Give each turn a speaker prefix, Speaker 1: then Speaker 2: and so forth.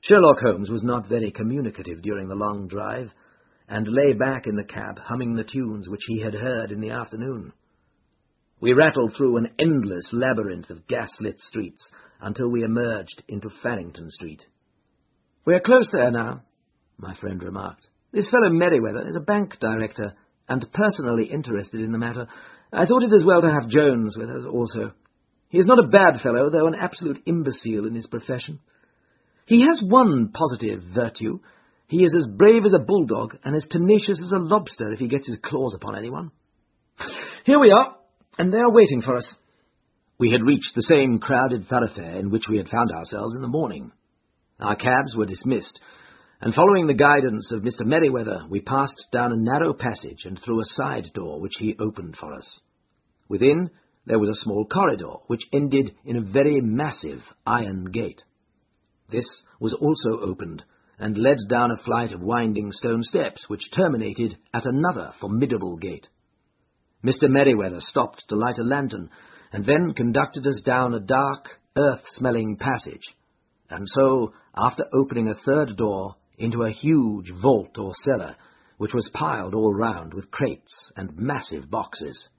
Speaker 1: Sherlock Holmes was not very communicative during the long drive, and lay back in the cab humming the tunes which he had heard in the afternoon. We rattled through an endless labyrinth of gas-lit streets until we emerged into Farrington Street. "We're close there now," my friend remarked. "This fellow Merryweather is a bank director, and personally interested in the matter. I thought it as well to have Jones with us also. He is not a bad fellow, though an absolute imbecile in his profession. He has one positive virtue. He is as brave as a bulldog and as tenacious as a lobster if he gets his claws upon anyone. Here we are, and they are waiting for us." We had reached the same crowded thoroughfare in which we had found ourselves in the morning. Our cabs were dismissed, and following the guidance of Mr. Merryweather, we passed down a narrow passage and through a side door which he opened for us. Within, there was a small corridor which ended in a very massive iron gate. This was also opened, and led down a flight of winding stone steps which terminated at another formidable gate. Mr. Merryweather stopped to light a lantern, and then conducted us down a dark, earth-smelling passage, and so, after opening a third door, into a huge vault or cellar, which was piled all round with crates and massive boxes.